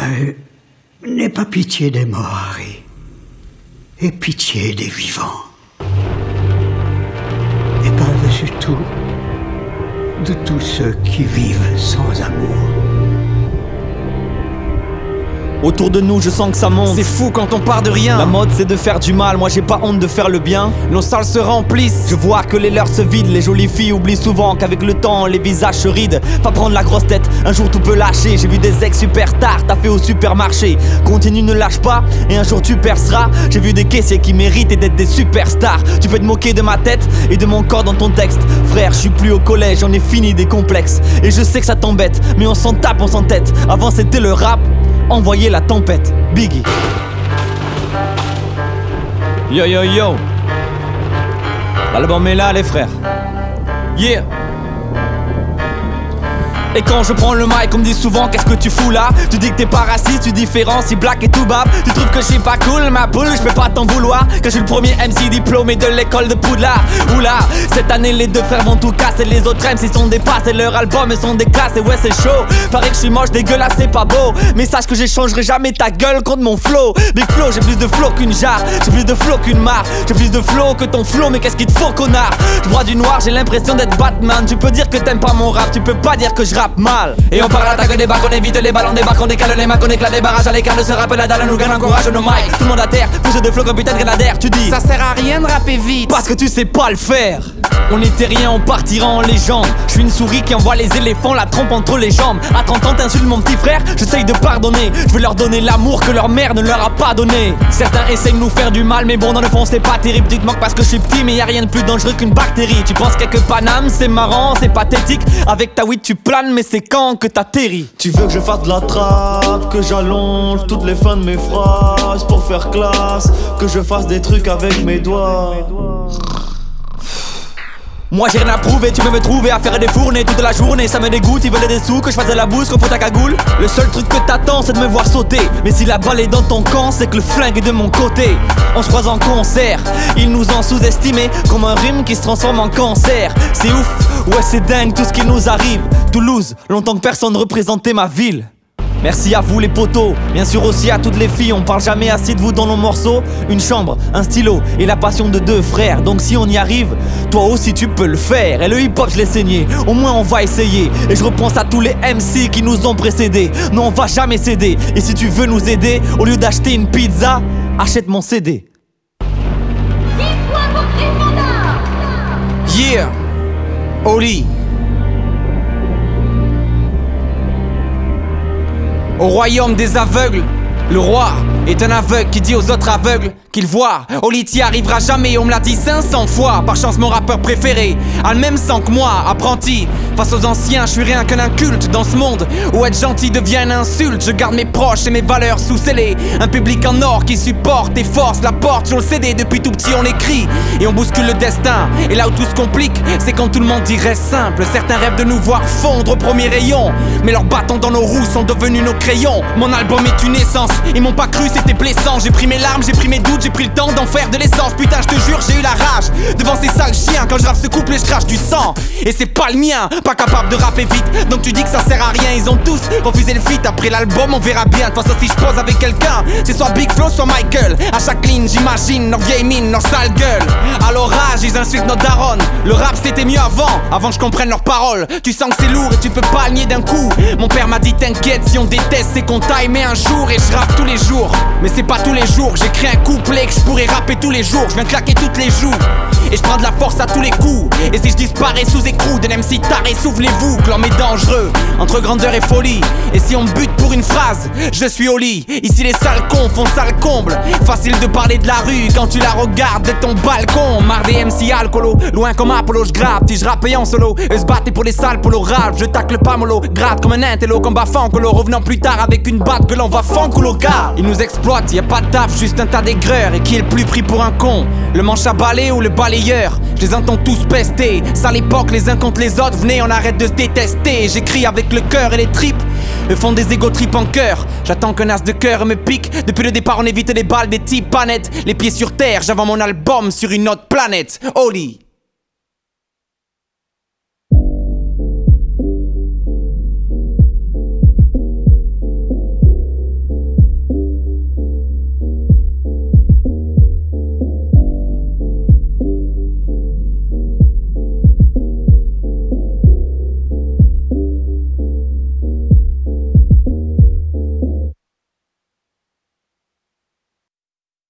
N'aie pas pitié des morts, Harry. Aie pitié des vivants. Et par-dessus tout, de tous ceux qui vivent sans amour. Autour de nous je sens que ça monte. C'est fou quand on part de rien. La mode c'est de faire du mal, moi j'ai pas honte de faire le bien. Nos salles se remplissent, je vois que les leurs se vident. Les jolies filles oublient souvent qu'avec le temps les visages se rident. Pas prendre la grosse tête, un jour tout peut lâcher. J'ai vu des ex superstars taffés au supermarché. Continue, ne lâche pas et un jour tu perceras. J'ai vu des caissiers qui méritent d'être des superstars. Tu peux te moquer de ma tête et de mon corps dans ton texte. Frère, je suis plus au collège, j'en ai fini des complexes. Et je sais que ça t'embête, mais on s'en tape, on s'entête. Avant c'était le rap, envoyez la tempête, Biggie. Yo yo yo. L'album est là les frères. Yeah. Et quand je prends le mic, on me dit souvent qu'est-ce que tu fous là. Tu dis que t'es pas raciste, tu différencies black et tout bab. Tu trouves que je suis pas cool, ma boule, je peux pas t'en vouloir. Que je suis le premier MC diplômé de l'école de Poudlard. Oula, cette année les deux frères vont tout casser. Les autres MC sont des passes et leurs albums sont des classes. Et ouais c'est chaud, paraît que je suis moche, dégueulasse, c'est pas beau. Mais sache que j'échangerai jamais ta gueule contre mon flow. Big flow, j'ai plus de flow qu'une jarre. J'ai plus de flow qu'une mare. J'ai plus de flow que ton flow, mais qu'est-ce qu'il te faut connard. Je vois du noir, j'ai l'impression d'être Batman. Tu peux dire que t'aimes pas mon rap, tu peux pas dire que je rappe mal. Et on parle attaque des bacs, on évite les ballons, débarque, on décale les macs, on éclate les barrages à l'écart de ce rap, la dalle nous gagne, encourage nos mics. Tout le monde à terre, pousse de flow comme putain de grenadière. Tu dis, ça sert à rien de rapper vite parce que tu sais pas le faire. On était rien, on partira en légende. Je suis une souris qui envoie les éléphants, la trompe entre les jambes. À 30 ans t'insultes mon petit frère, j'essaye de pardonner. Je veux leur donner l'amour que leur mère ne leur a pas donné. Certains essayent de nous faire du mal, mais bon dans le fond c'est pas terrible. Tu te moques parce que je suis petit, mais y'a rien de plus dangereux qu'une bactérie. Tu penses quelques Paname, c'est marrant, c'est pathétique. Avec ta weed tu planes, mais c'est quand que t'atterris. Tu veux que je fasse de la trappe, que j'allonge toutes les fins de mes phrases pour faire classe, que je fasse des trucs avec mes doigts. Moi j'ai rien à prouver, tu peux me trouver à faire des fournées toute la journée. Ça me dégoûte, ils veulent des sous, que je fasse de la bouse, qu'on fout ta cagoule. Le seul truc que t'attends c'est de me voir sauter. Mais si la balle est dans ton camp, c'est que le flingue est de mon côté. On se croise en concert, ils nous ont sous-estimés comme un rhume qui se transforme en cancer. C'est ouf, ouais c'est dingue tout ce qui nous arrive. Toulouse, longtemps que personne représentait ma ville. Merci à vous les potos, bien sûr aussi à toutes les filles. On parle jamais assez de vous dans nos morceaux. Une chambre, un stylo et la passion de deux frères. Donc si on y arrive, toi aussi tu peux le faire. Et le hip hop je l'ai saigné, au moins on va essayer. Et je repense à tous les MC qui nous ont précédés. Non on va jamais céder. Et si tu veux nous aider, au lieu d'acheter une pizza, achète mon CD. Yeah, Oli. Au royaume des aveugles, le roi est un aveugle qui dit aux autres aveugles qu'il voit. Oli t'y arrivera jamais, on me l'a dit 500 fois. Par chance mon rappeur préféré a le même sang que moi. Apprenti, face aux anciens, je suis rien qu'un inculte dans ce monde où être gentil devient une insulte. Je garde mes proches et mes valeurs sous scellés. Un public en or qui supporte et force la porte sur le CD. Depuis tout petit on écrit et on bouscule le destin. Et là où tout se complique, c'est quand tout le monde dirait simple. Certains rêvent de nous voir fondre au premier rayon, mais leurs bâtons dans nos roues sont devenus nos crayons. Mon album est une essence, ils m'ont pas cru, c'était blessant. J'ai pris mes larmes, j'ai pris mes doutes, j'ai pris le temps d'en faire de l'essence. Putain je te jure j'ai eu la rage devant ces sales chiens. Quand je rappe ce couplet je crache du sang et c'est pas le mien. Pas capable de rapper vite, donc tu dis que ça sert à rien. Ils ont tous refusé le feat, après l'album on verra bien. De toute façon si je pose avec quelqu'un, c'est soit Big Flo soit Michael. À chaque ligne j'imagine leur vieille mine, leur sale gueule. À l'orage ils insultent notre daronne. Le rap c'était mieux avant que je comprenne leurs paroles. Tu sens que c'est lourd et tu peux pas le nier d'un coup. Mon père m'a dit t'inquiète, si on déteste c'est qu'on t'a aimé un jour. Et je rappe tous les jours, mais c'est pas tous les jours. J'écris un couplet que je pourrais rapper tous les jours. Je viens claquer toutes les joues et je prends de la force à tous les coups. Et si je disparais sous écrou d'un MC taré, souvenez-vous que l'homme est dangereux entre grandeur et folie. Et si on me bute pour une phrase, je suis au lit. Ici les sales cons font sale comble. Facile de parler de la rue quand tu la regardes de ton balcon. Marre des MC alcoolo, loin comme Apollo, je grappe. Si je rappais en solo, eux se battaient pour les salles pour le rap. Je tacle pas mollo, gratte comme un intello, combat fancolo. Revenant plus tard avec une batte que l'on va fanculo gars. Ils nous exploitent, y a pas de taf, juste un tas d'aigreurs. Et qui est le plus pris pour un con, le manche à balai ou le balayeur? Je les entends tous pester, ça l'époque les uns contre les autres. Venez on arrête de se détester. J'écris avec le cœur et les tripes, eux font des égo tripes en cœur. J'attends qu'un as de cœur me pique. Depuis le départ on évite les balles des types panettes. Les pieds sur terre, j'avance mon album sur une autre planète. Oli.